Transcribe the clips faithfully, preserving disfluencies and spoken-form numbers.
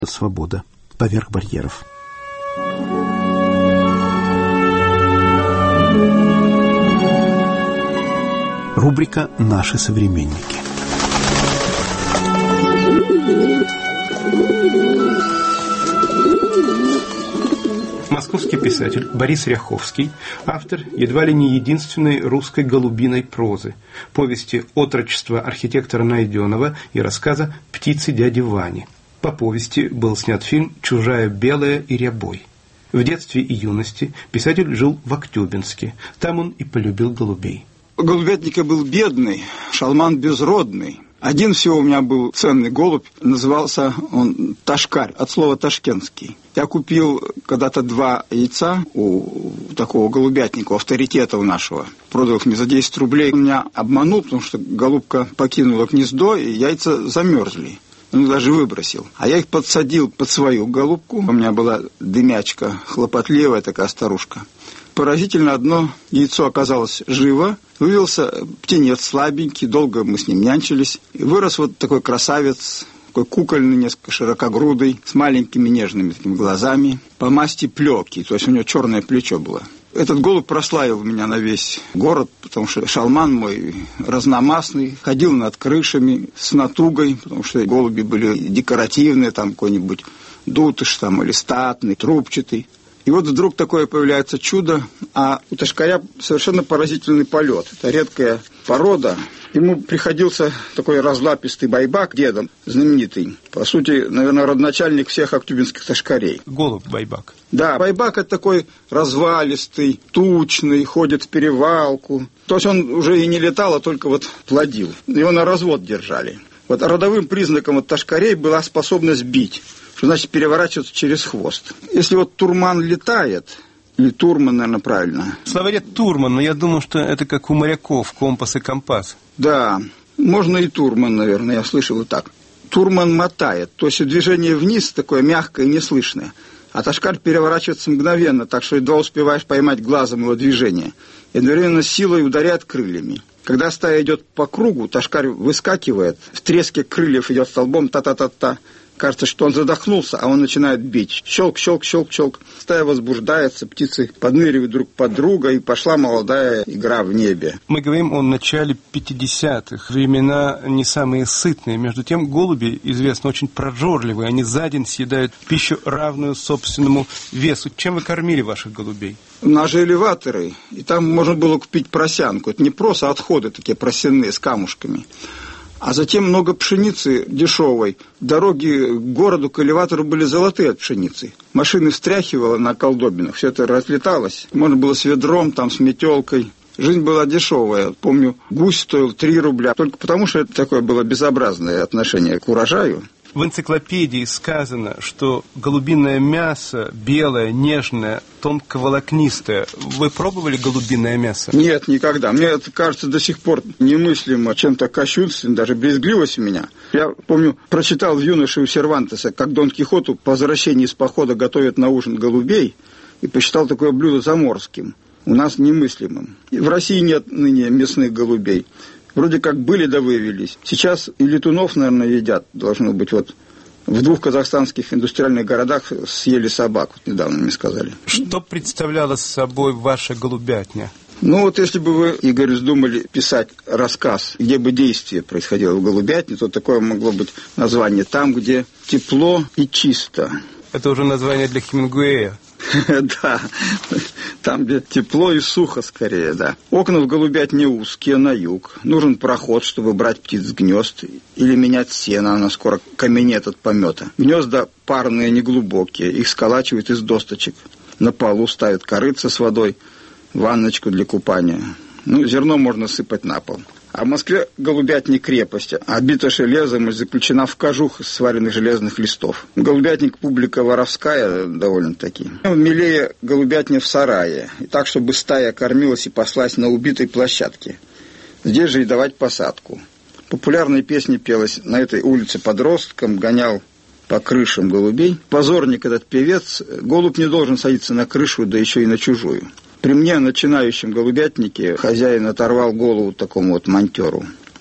Свобода поверх барьеров. Рубрика «Наши современники». Московский писатель Борис Ряховский, автор едва ли не единственной русской голубиной прозы, повести «Отрочество архитектора Найденова» и рассказа «Птицы дяди Вани». По повести был снят фильм «Чужая белая и рябой». В детстве и юности писатель жил в Актюбинске. Там он и полюбил голубей. Голубятник я был бедный, шалман безродный. Один всего у меня был ценный голубь, назывался он Ташкарь, от слова ташкентский. Я купил когда-то два яйца у такого голубятника, у авторитета у нашего. Продал их мне за десять рублей. Он меня обманул, потому что голубка покинула гнездо, и яйца замерзли. Он их даже выбросил. А я их подсадил под свою голубку. У меня была дымячка, хлопотливая такая старушка. Поразительно, одно яйцо оказалось живо. Вывелся птенец слабенький, долго мы с ним нянчились. И вырос вот такой красавец, такой кукольный, несколько широкогрудый, с маленькими нежными такими глазами, по масти плеки, то есть у него черное плечо было. Этот голубь прославил меня на весь город, потому что шалман мой разномастный, ходил над крышами с натугой, потому что голуби были декоративные, там какой-нибудь дутыш там, или статный, трубчатый. И вот вдруг такое появляется чудо, а у Ташкаря совершенно поразительный полет. Это редкая порода. Ему приходился такой разлапистый байбак, дедом, знаменитый. По сути, наверное, родоначальник всех актюбинских ташкарей. Голубь байбак. Да, байбак это такой развалистый, тучный, ходит в перевалку. То есть он уже и не летал, а только вот плодил. Его на развод держали. Вот родовым признаком от ташкарей была способность бить. Что значит переворачиваться через хвост. Если вот турман летает, или турман, наверное, правильно. В словаре турман, но я думаю, что это как у моряков, компас и компас. Да, можно и турман, наверное, я слышал и так. Турман мотает, то есть движение вниз такое мягкое и неслышное. А ташкарь переворачивается мгновенно, так что едва успеваешь поймать глазом его движение. И одновременно силой ударяет крыльями. Когда стая идет по кругу, ташкарь выскакивает, в треске крыльев идет столбом та-та-та-та. Кажется, что он задохнулся, а он начинает бить. Щелк, щелк, щелк, щелк. Стая возбуждается, птицы подныривают друг под друга, и пошла молодая игра в небе. Мы говорим о начале пятидесятых. Времена не самые сытные. Между тем, голуби, известно, очень прожорливые. Они за день съедают пищу, равную собственному весу. Чем вы кормили ваших голубей? У нас же элеваторы, и там можно было купить просянку. Это не просто отходы такие просяные с камушками. А затем много пшеницы дешевой. Дороги к городу, к элеватору были золотые от пшеницы. Машины встряхивало на колдобинах, все это разлеталось. Можно было с ведром, там, с метелкой. Жизнь была дешевая. Помню, гусь стоил три рубля. Только потому, что это такое было безобразное отношение к урожаю. В энциклопедии сказано, что голубиное мясо белое, нежное, тонковолокнистое. Вы пробовали голубиное мясо? Нет, никогда. Мне это кажется до сих пор немыслимо, чем-то кощунственным, даже брезгливость у меня. Я помню, прочитал в «Юноше» у Сервантеса, как Дон Кихоту по возвращении из похода готовят на ужин голубей, и посчитал такое блюдо заморским. У нас немыслимым. И в России нет ныне мясных голубей. Вроде как были да вывелись. Сейчас и летунов, наверное, едят. Должно быть, вот в двух казахстанских индустриальных городах съели собак. Вот недавно мне сказали. Что представляла собой ваша голубятня? Ну вот если бы вы, Игорь, вздумали писать рассказ, где бы действие происходило в голубятне, то такое могло быть название «Там, где тепло и чисто». Это уже название для Хемингуэя. Да, там, где тепло и сухо скорее, да. Окна в голубятне узкие, на юг. Нужен проход, чтобы брать птиц с гнезд или менять сено, она скоро каменеет от помета. Гнезда парные, неглубокие, их сколачивают из досточек. На полу ставят корыца с водой, ванночку для купания. Ну, зерно можно сыпать на пол. А в Москве голубятня крепость, обита железом и заключена в кожух из сваренных железных листов. Голубятник публика воровская довольно-таки. Милее голубятня в сарае, и так, чтобы стая кормилась и паслась на убитой площадке. Здесь же и давать посадку. Популярная песня пелась на этой улице подростком, гонял по крышам голубей. Позорник этот певец, голубь не должен садиться на крышу, да еще и на чужую. При мне, начинающем голубятнике, хозяин оторвал голову такому вот монтеру.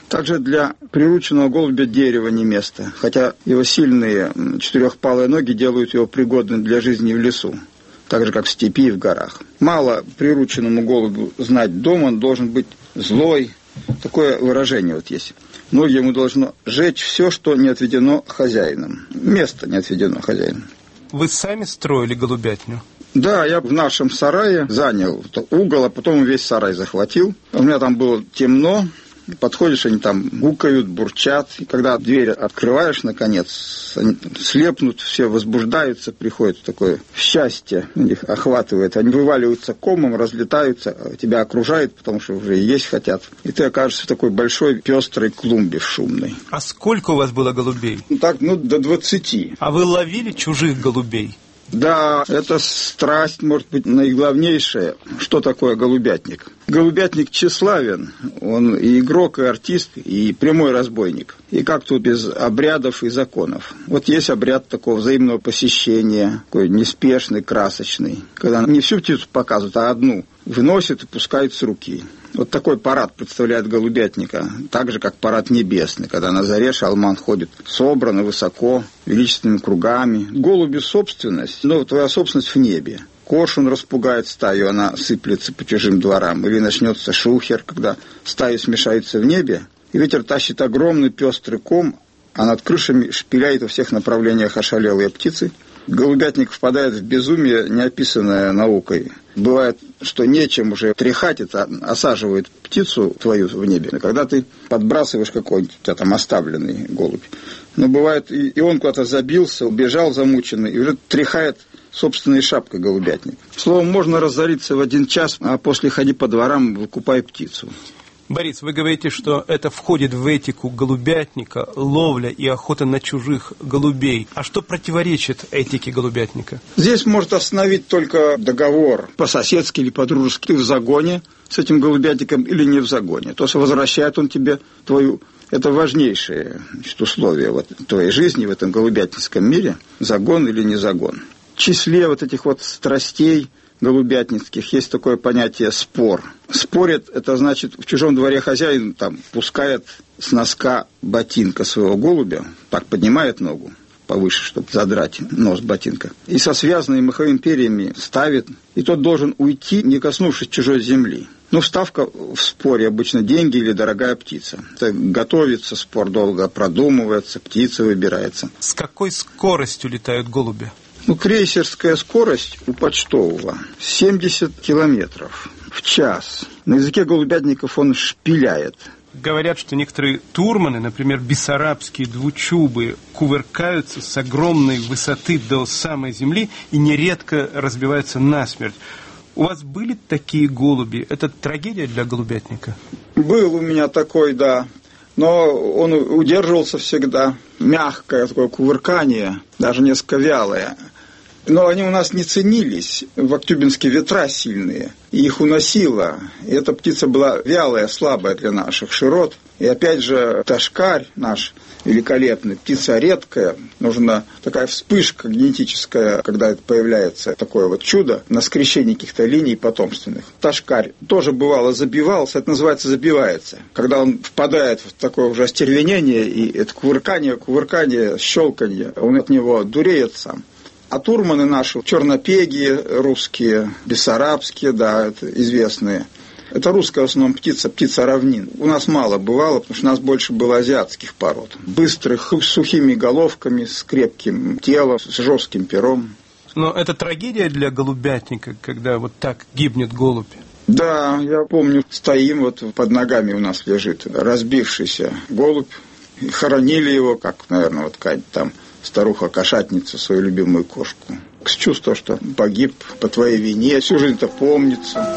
Также для прирученного голубя дерево не место, хотя его сильные четырехпалые ноги делают его пригодным для жизни в лесу, так же, как в степи и в горах. Мало прирученному голубю знать дом, он должен быть злой. Такое выражение вот есть. Ноги ему должно жечь все, что не отведено хозяином. Место не отведено хозяином. Вы сами строили голубятню? Да, я в нашем сарае занял угол, а потом весь сарай захватил. У меня там было темно. Подходишь, они там гукают, бурчат. И когда дверь открываешь, наконец, они слепнут, все возбуждаются, приходит такое счастье, их охватывает. Они вываливаются комом, разлетаются, тебя окружают, потому что уже есть хотят. И ты окажешься в такой большой пестрой клумбе шумной. А сколько у вас было голубей? Так, ну, до двадцати. А вы ловили чужих голубей? Да, это страсть, может быть, наиглавнейшая. Что такое голубятник? Голубятник тщеславен. Он и игрок, и артист, и прямой разбойник. И как тут без обрядов и законов? Вот есть обряд такого взаимного посещения, такой неспешный, красочный, когда не всю птицу показывают, а одну выносят и пускают с руки. Вот такой парад представляет голубятника, так же, как парад небесный, когда на заре шалман ходит собрано, высоко, величественными кругами. Голуби — собственность, но твоя собственность в небе. Коршун распугает стаю, она сыплется по чужим дворам. Или начнется шухер, когда стаи смешаются в небе, и ветер тащит огромный пестрый ком, а над крышами шпиляет во всех направлениях ошалелые птицы. Голубятник впадает в безумие, неописанное наукой. Бывает, что нечем уже тряхать, это осаживает птицу твою в небе. Когда ты подбрасываешь какой-нибудь, у тебя там оставленный голубь. Но бывает, и он куда-то забился, убежал замученный, и уже тряхает собственной шапкой голубятник. Словом, можно разориться в один час, а после ходи по дворам, выкупай птицу. Борис, вы говорите, что это входит в этику голубятника, ловля и охота на чужих голубей. А что противоречит этике голубятника? Здесь может остановить только договор по-соседски или по-дружески. Ты в загоне с этим голубятником или не в загоне. То есть возвращает он тебе твою... Это важнейшее, значит, условие вот, твоей жизни в этом голубятническом мире. Загон или не загон. В числе вот этих вот страстей голубятницких есть такое понятие «спор». Спорит, это значит, в чужом дворе хозяин там пускает с носка ботинка своего голубя, так поднимает ногу повыше, чтобы задрать нос ботинка, и со связанными маховыми перьями ставит, и тот должен уйти, не коснувшись чужой земли. Ну, ставка в споре обычно деньги или дорогая птица. Это готовится, спор долго продумывается, птица выбирается. С какой скоростью летают голуби? Ну, крейсерская скорость у почтового семьдесят километров в час. На языке голубятников он шпиляет. Говорят, что некоторые турманы, например, бессарабские двучубы, кувыркаются с огромной высоты до самой земли и нередко разбиваются насмерть. У вас были такие голуби? Это трагедия для голубятника? Был у меня такой, да. Но он удерживался всегда. Мягкое такое кувыркание, даже несколько вялое. Но они у нас не ценились. В Актюбинске ветра сильные, и их уносило. И эта птица была вялая, слабая для наших широт. И опять же, ташкарь наш великолепный, птица редкая. Нужна такая вспышка генетическая, когда появляется такое вот чудо на скрещении каких-то линий потомственных. Ташкарь тоже бывало забивался, это называется забивается. Когда он впадает в такое уже остервенение, и это кувыркание, кувыркание, щелканье, он от него дуреет сам. А турманы наши, чернопеги русские, бессарабские, да, это известные. Это русская в основном птица, птица равнин. У нас мало бывало, потому что у нас больше было азиатских пород. Быстрых, с сухими головками, с крепким телом, с жестким пером. Но это трагедия для голубятника, когда вот так гибнет голубь? Да, я помню, стоим, вот под ногами у нас лежит разбившийся голубь. И хоронили его, как, наверное, вот какая-то там старуха-кошатница, свою любимую кошку. С чувством, что погиб по твоей вине, всю жизнь-то помнится.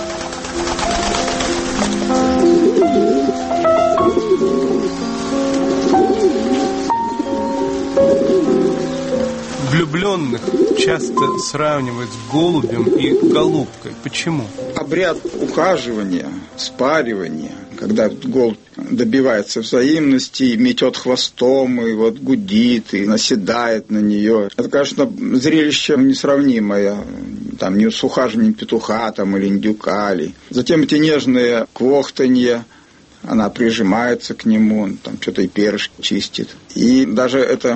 Влюбленных часто сравнивают с голубем и голубкой. Почему? Обряд ухаживания, спаривания, когда голубь добивается взаимности, метет хвостом, и вот гудит, и наседает на нее. Это, конечно, зрелище несравнимое, там, не с ухаживанием петуха там, или индюка. Или... Затем эти нежные квохтанья, она прижимается к нему, он там что-то и перышки чистит. И даже это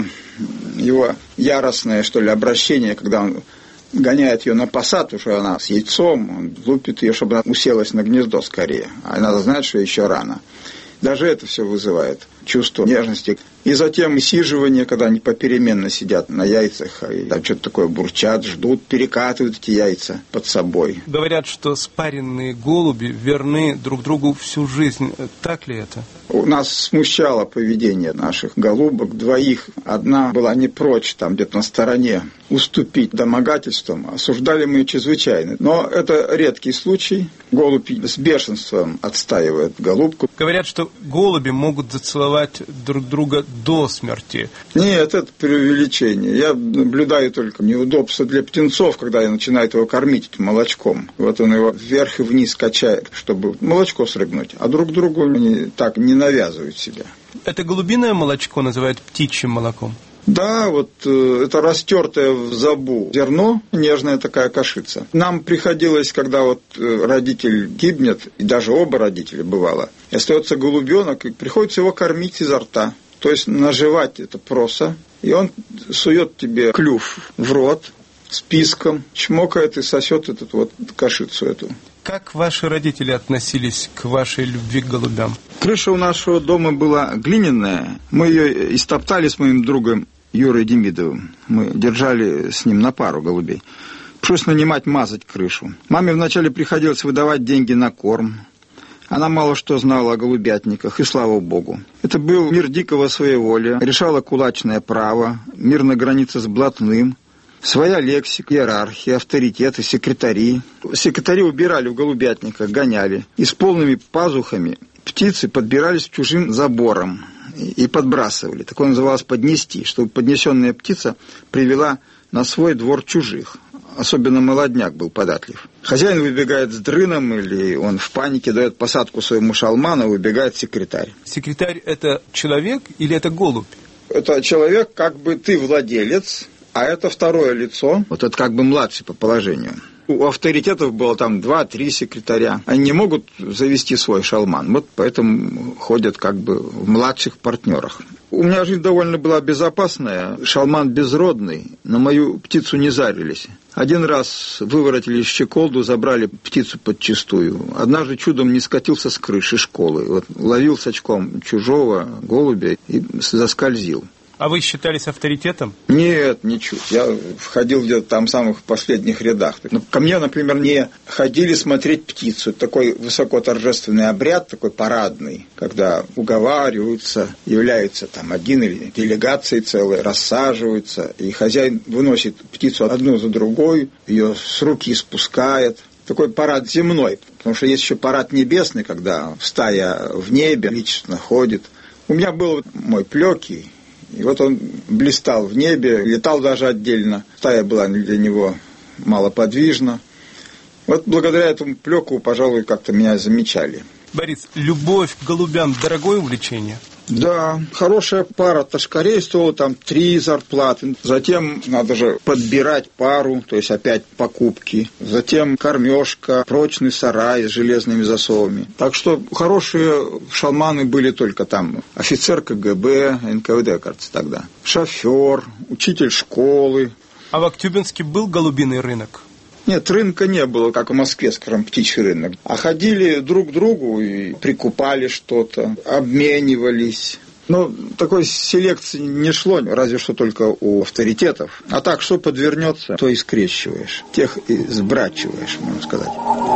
его яростное, что ли, обращение, когда он гоняет ее на посад, уже она с яйцом, он лупит ее, чтобы она уселась на гнездо скорее. А надо знать, что еще рано. Даже это все вызывает чувство нежности. И затем сиживание, когда они попеременно сидят на яйцах, и там что-то такое бурчат, ждут, перекатывают эти яйца под собой. Говорят, что спаренные голуби верны друг другу всю жизнь. Так ли это? У нас смущало поведение наших голубок двоих. Одна была не прочь, там где-то на стороне, уступить домогательствам. Осуждали мы ее чрезвычайно. Но это редкий случай. Голубь с бешенством отстаивает голубку. Говорят, что голуби могут зацеловать друг друга до смерти. Нет, это преувеличение. Я наблюдаю только неудобства для птенцов, когда я начинаю его кормить молочком. Вот он его вверх и вниз качает, чтобы молочко срыгнуть. А друг другу они так не навязывают себя. Это голубиное молочко называют птичьим молоком? Да, вот э, это растертое в забу зерно, нежная такая кашица. Нам приходилось, когда вот э, родитель гибнет, и даже оба родителя бывало, и остается голубенок, и приходится его кормить изо рта. То есть наживать это проса, и он сует тебе клюв в рот с писком, чмокает и сосет эту вот кашицу эту. Как ваши родители относились к вашей любви к голубям? Крыша у нашего дома была глиняная. Мы ее истоптали с моим другом Юрой Демидовым. Мы держали с ним на пару голубей. Пришлось нанимать мазать крышу. Маме вначале приходилось выдавать деньги на корм. Она мало что знала о голубятниках, и слава богу. Это был мир дикого своеволия, решало кулачное право, мир на границе с блатным, своя лексика, иерархия, авторитеты, секретари. Секретари убирали в голубятниках, гоняли. И с полными пазухами птицы подбирались к чужим заборам и подбрасывали. Такое называлось поднести, чтобы поднесенная птица привела на свой двор чужих. Особенно молодняк был податлив. Хозяин выбегает с дрыном, или он в панике дает посадку своему шалману, выбегает секретарь. Секретарь – это человек или это голубь? Это человек, как бы ты владелец, а это второе лицо. Вот это как бы младший по положению. У авторитетов было там два-три секретаря. Они не могут завести свой шалман. Вот поэтому ходят как бы в младших партнерах. У меня жизнь довольно была безопасная. Шалман безродный. На мою птицу не зарились. Один раз выворотили щеколду, забрали птицу подчистую. Однажды чудом не скатился с крыши школы. Вот ловил с очком чужого голубя и заскользил. А вы считались авторитетом? Нет, ничуть. Я входил где-то там в самых последних рядах. Ко мне, например, не ходили смотреть птицу. Это такой высокоторжественный обряд, такой парадный, когда уговариваются, являются там один или делегации целые, рассаживаются, и хозяин выносит птицу одну за другой, ее с руки спускает. Такой парад земной, потому что есть еще парад небесный, когда стая в небе величественно ходит. У меня был мой Плекий. И вот он блистал в небе, летал даже отдельно. Стая была для него малоподвижна. Вот благодаря этому Плеку, пожалуй, как-то меня замечали. Борис, любовь к голубям – дорогое увлечение? Да, хорошая пара ташкарей стоила там три зарплаты. Затем надо же подбирать пару, то есть опять покупки. Затем кормежка, прочный сарай с железными засовами. Так что хорошие шалманы были только там. Офицер ка гэ бэ, эн ка вэ дэ, кажется, тогда. Шофер, учитель школы. А в Актюбинске был голубиный рынок? Нет, рынка не было, как в Москве, скажем, птичий рынок. А ходили друг к другу и прикупали что-то, обменивались. Но такой селекции не шло, разве что только у авторитетов. А так, что подвернется, то и скрещиваешь. Тех и сбрачиваешь, можно сказать.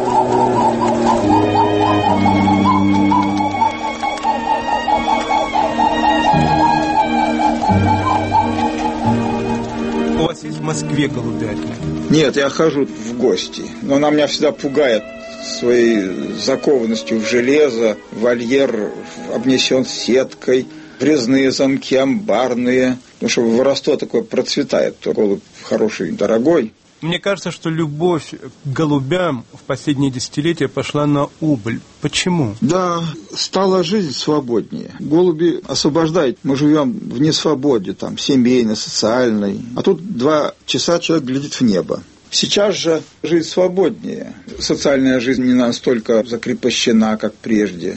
У вас есть в Москве голубятня? Нет, я хожу в гости, но она меня всегда пугает своей закованностью в железо. Вольер обнесен сеткой, резные замки амбарные. Потому что воровство такое процветает, то голубь хороший, дорогой. Мне кажется, что любовь к голубям в последние десятилетия пошла на убыль. Почему? Да, стала жизнь свободнее. Голуби освобождают. Мы живем в несвободе, там, семейной, социальной. А тут два часа человек глядит в небо. Сейчас же жизнь свободнее. Социальная жизнь не настолько закрепощена, как прежде.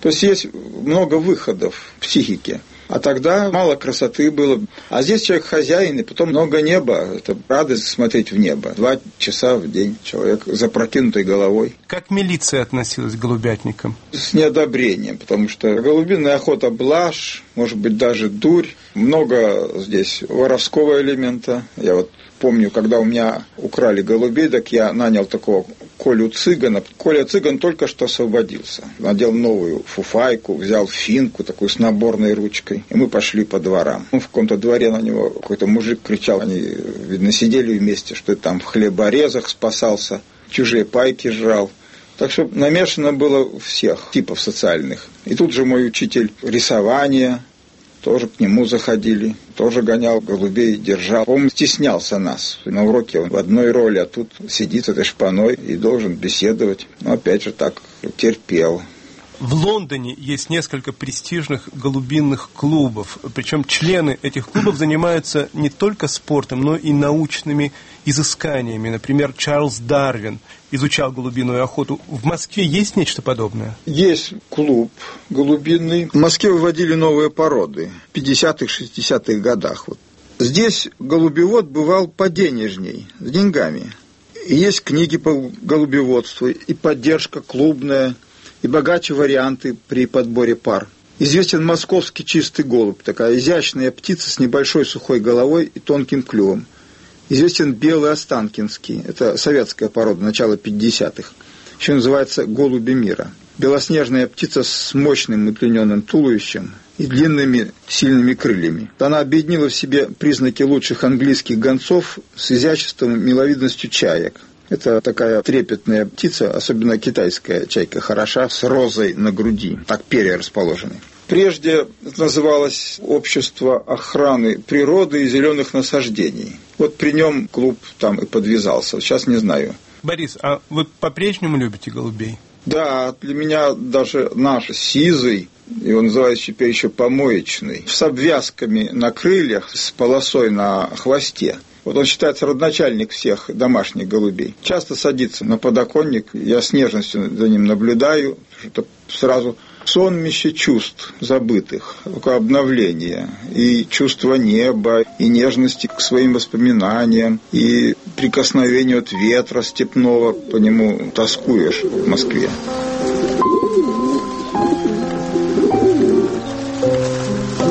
То есть есть много выходов в психике. А тогда мало красоты было. А здесь человек хозяин, и потом много неба. Это радость смотреть в небо. Два часа в день человек с запрокинутой головой. Как милиция относилась к голубятникам? С неодобрением, потому что голубиная охота — блажь, может быть, даже дурь. Много здесь воровского элемента. Я вот помню, когда у меня украли голубей, так я нанял такого Колю Цыгана. Коля Цыган только что освободился. Надел новую фуфайку, взял финку такую с наборной ручкой. И мы пошли по дворам. В каком-то дворе на него какой-то мужик кричал. Они, видно, сидели вместе, что там в хлеборезах спасался, чужие пайки жрал. Так что намешано было всех типов социальных. И тут же мой учитель рисования, тоже к нему заходили, тоже гонял голубей, держал. Он стеснялся нас. На уроке он в одной роли, а тут сидит с этой шпаной и должен беседовать. Но опять же так терпел. В Лондоне есть несколько престижных голубиных клубов. Причем члены этих клубов занимаются не только спортом, но и научными изысканиями. Например, Чарльз Дарвин изучал голубиную охоту. В Москве есть нечто подобное? Есть клуб голубиный. В Москве выводили новые породы в пятидесятых, шестидесятых годах. Вот. Здесь голубевод бывал поденежней, с деньгами. И есть книги по голубеводству, и поддержка клубная, и богаче варианты при подборе пар. Известен московский чистый голубь, такая изящная птица с небольшой сухой головой и тонким клювом. Известен белый останкинский, это советская порода, начала пятидесятых. Еще называется голуби мира. Белоснежная птица с мощным удлиненным туловищем и длинными сильными крыльями. Она объединила в себе признаки лучших английских гонцов с изяществом и миловидностью чаек. Это такая трепетная птица, особенно китайская чайка, хороша, с розой на груди. Так перья расположены. Прежде это называлось Общество охраны природы и зеленых насаждений. Вот при нем клуб там и подвязался. Сейчас не знаю. Борис, а вы по-прежнему любите голубей? Да, для меня даже наш сизый, его называют теперь еще помоечный, с обвязками на крыльях, с полосой на хвосте. Вот он считается родоначальник всех домашних голубей. Часто садится на подоконник, я с нежностью за ним наблюдаю, что сразу сонмище чувств забытых, такое обновление, и чувство неба, и нежности к своим воспоминаниям, и прикосновению от ветра степного, по нему тоскуешь в Москве.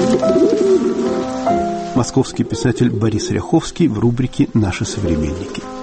Московский писатель Борис Ряховский в рубрике «Наши современники».